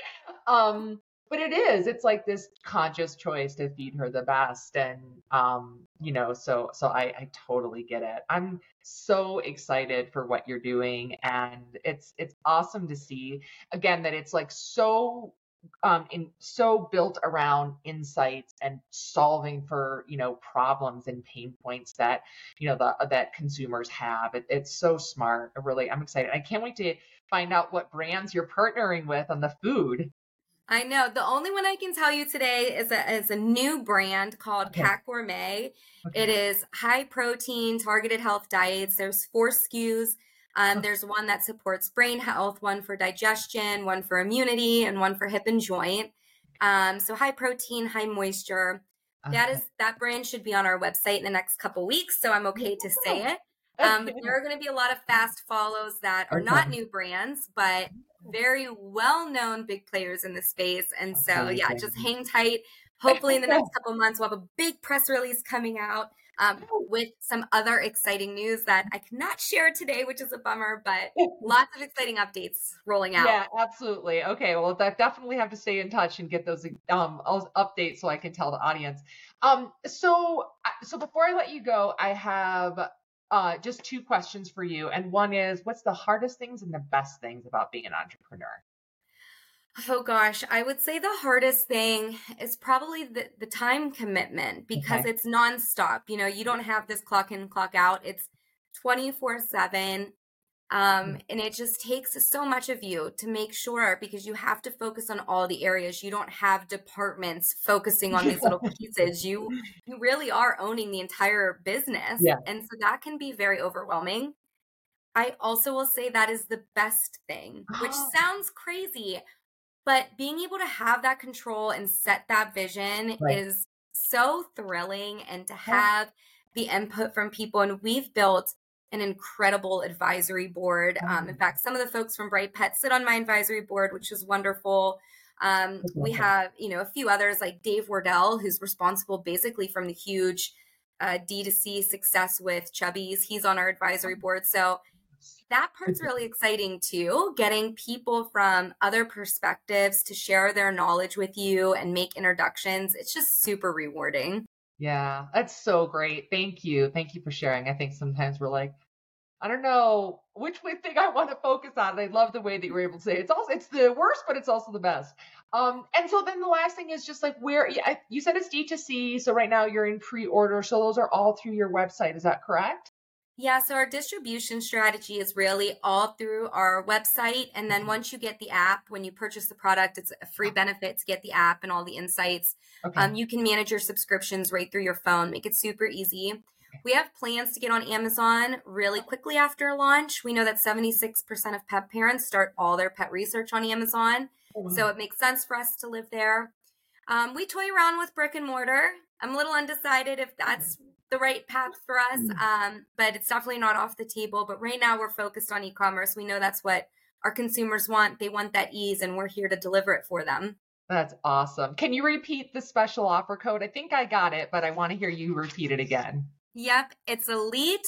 um, but it is, it's like this conscious choice to feed her the best. And, um, you know, so, so I, I totally get it. I'm so excited for what you're doing. And it's, it's awesome to see again, that it's like so, um, in so built around insights and solving for, you know, problems and pain points that, you know, the, that consumers have. It, it's so smart. I really, I'm excited. I can't wait to find out what brands you're partnering with on the food. I know. The only one I can tell you today is a, is a new brand called Okay. Cat Gourmet. Okay. It is high protein, targeted health diets. There's four S K Us. Um, Okay. There's one that supports brain health, one for digestion, one for immunity, and one for hip and joint. Um, so high protein, high moisture. That Okay. is that brand should be on our website in the next couple weeks, so I'm okay to say it. Um, but there are going to be a lot of fast follows that are not Okay. new brands, but very well-known big players in the space. And so, yeah, Amazing. just hang tight. Hopefully in the next couple months, we'll have a big press release coming out um, with some other exciting news that I cannot share today, which is a bummer, but lots of exciting updates rolling out. Yeah, absolutely. Okay, well, that definitely have to stay in touch and get those um those updates so I can tell the audience. Um, so so before I let you go, I have uh just two questions for you, and one is, what's the hardest things and the best things about being an entrepreneur? Oh gosh, I would say the hardest thing is probably the, the time commitment, because Okay. it's nonstop. You know, you don't have this clock in, clock out. It's twenty-four seven. Um, and it just takes so much of you to make sure, because you have to focus on all the areas. You don't have departments focusing on these little pieces. You you really are owning the entire business. Yeah. And so that can be very overwhelming. I also will say that is the best thing, which sounds crazy, but being able to have that control and set that vision Right. is so thrilling, and to have the input from people. And we've built an incredible advisory board. Um, in fact, some of the folks from Bright Pets sit on my advisory board, which is wonderful. Um, we have, you know, a few others like Dave Wardell, who's responsible basically from the huge uh, D two C success with Chubbies. He's on our advisory board. So that part's really exciting too, getting people from other perspectives to share their knowledge with you and make introductions. It's just super rewarding. Yeah, that's so great. Thank you. Thank you for sharing. I think sometimes we're like, I don't know which way thing I want to focus on. And I love the way that you were able to say it. It's also, it's the worst, but it's also the best. Um, and so then the last thing is just like where, yeah, you said it's D two C. So right now you're in pre-order. So those are all through your website. Is that correct? Yeah, so our distribution strategy is really all through our website. And then once you get the app, when you purchase the product, it's a free benefit to get the app and all the insights. Okay. Um, you can manage your subscriptions right through your phone, make it super easy. We have plans to get on Amazon really quickly after launch. We know that seventy-six percent of pet parents start all their pet research on Amazon. Oh, wow. So it makes sense for us to live there. Um, we toy around with brick and mortar. I'm a little undecided if that's the right path for us, um, but it's definitely not off the table. But right now we're focused on e-commerce. We know that's what our consumers want. They want that ease, and we're here to deliver it for them. That's awesome. Can you repeat the special offer code? I think I got it, but I want to hear you repeat it again. Yep, it's elite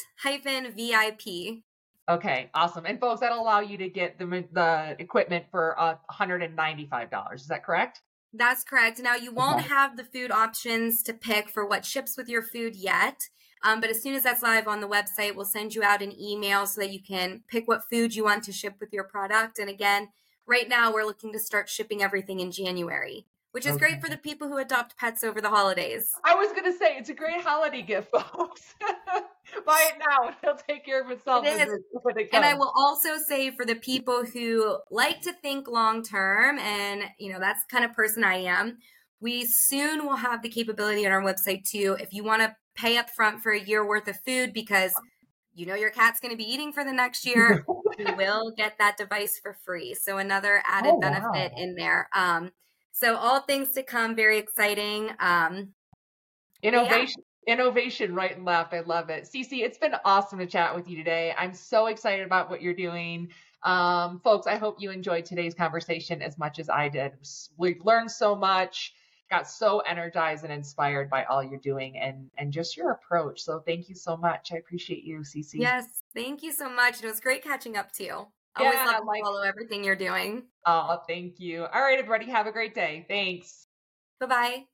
V I P. Okay, awesome. And folks, that'll allow you to get the the equipment for uh, one hundred ninety-five dollars. Is that correct? That's correct. Now, you won't Okay. have the food options to pick for what ships with your food yet. Um, but as soon as that's live on the website, we'll send you out an email so that you can pick what food you want to ship with your product. And again, right now we're looking to start shipping everything in January, which is Okay. great for the people who adopt pets over the holidays. I was going to say, it's a great holiday gift, folks. Buy it now and it'll take care of itself. It as is. it- when it And I comes. will also say for the people who like to think long term, and you know, that's the kind of person I am, we soon will have the capability on our website too. If you want to pay up front for a year worth of food because you know your cat's going to be eating for the next year, you will get that device for free. So another added Oh, wow. benefit in there. Um, so all things to come, very exciting. Um, Innovation. Innovation right and left. I love it. Cece, it's been awesome to chat with you today. I'm so excited about what you're doing. Um, folks, I hope you enjoyed today's conversation as much as I did. We learned so much, got so energized and inspired by all you're doing and, and just your approach. So thank you so much. I appreciate you, Cece. yes, thank you so much. It was great catching up to you. Yeah, Always love to like- follow everything you're doing. Oh, thank you. All right, everybody. Have a great day. Thanks. Bye-bye.